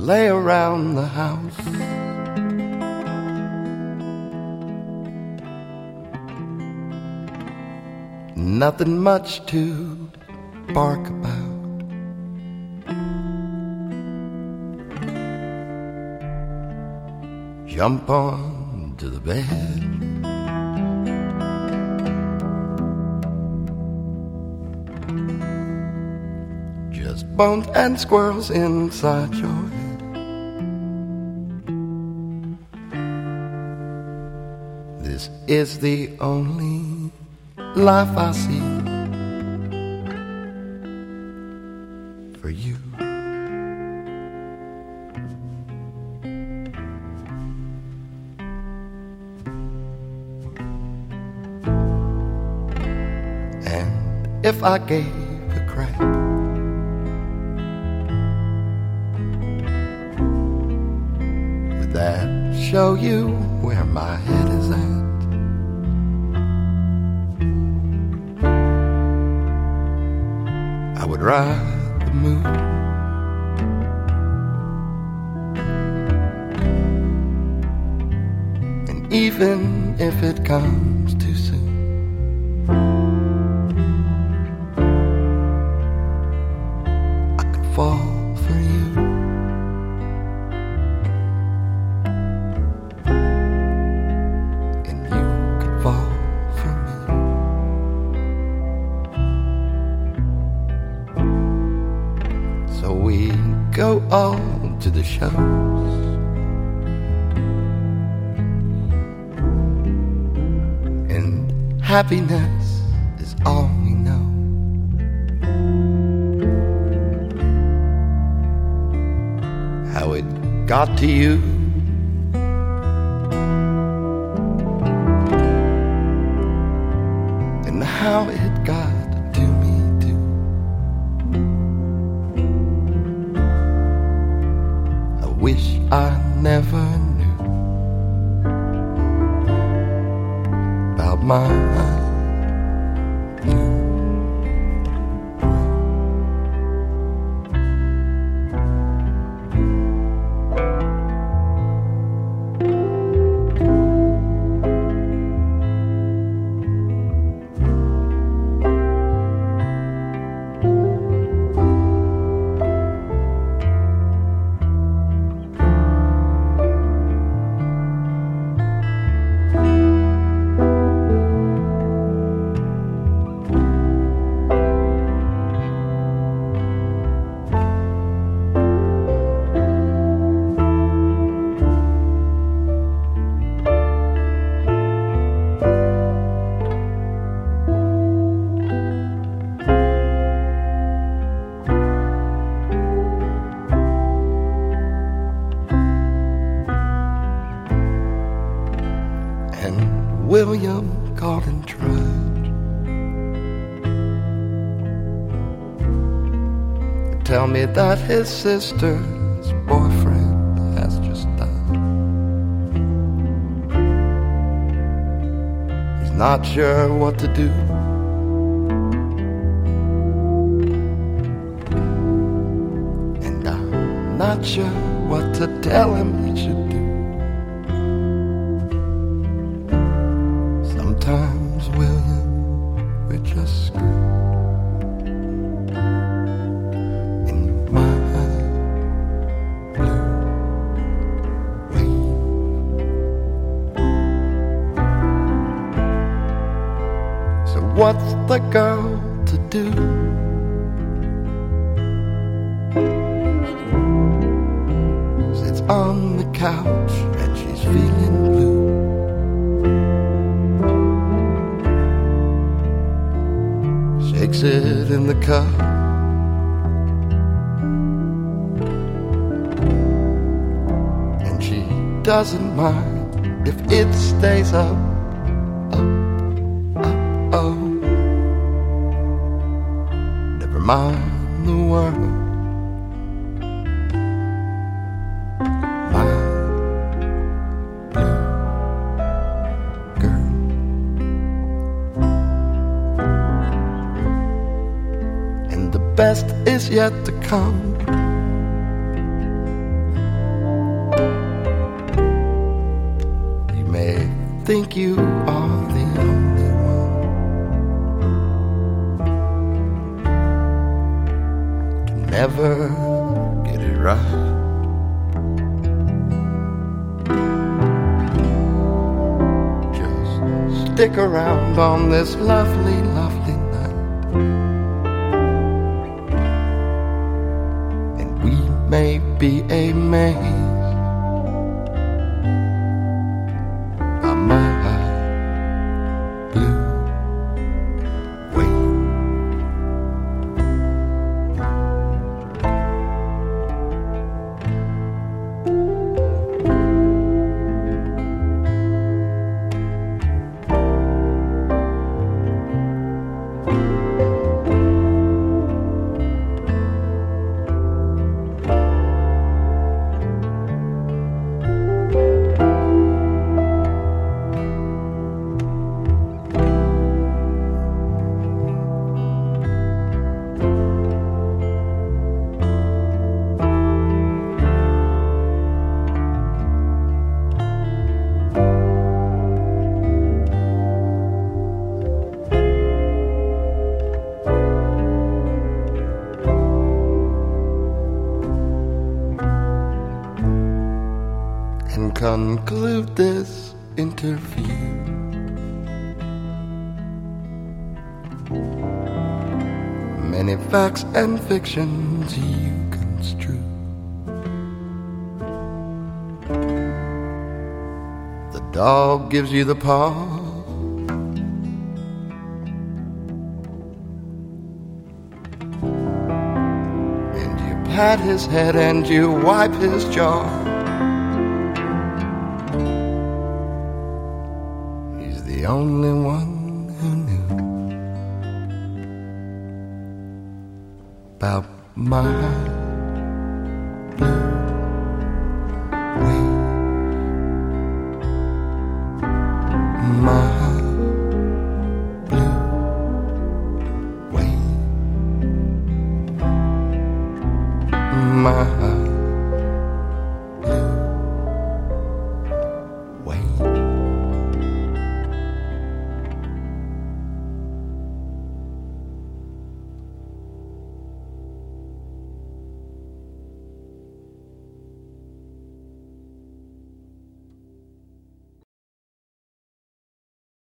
lay around the house. Nothing much to bark about. Jump on to the bed. Just bones and squirrels inside your head. This is the only life I see for you. And if I gave a crap, would that show you where my head is at? I would ride the moon and even if it comes too soon, I could fall for you. And you could fall for me. So we go on to the shows, and happiness is all we know. How it got to you, and how it got to me too. I wish I never knew about my blue. And William Garden Trudge tell me that his sister's boyfriend has just died. He's not sure what to do. And I'm not sure what to tell him he should do. Sometimes, William, we're just screwed in my blue wave. So what's the girl to do? Sits on the couch and she's feeling blue. Shakes it in the cup, and she doesn't mind if it stays up, up, up, oh. Never mind the world, my blue girl. And the best is yet to come. think you are the only one to never get it right. Just stick around on this lovely, lovely night, and we may be a maze. And conclude this interview. Many facts and fictions you construe. The dog gives you the paw, and you pat his head and you wipe his jaw. The only one who knew about my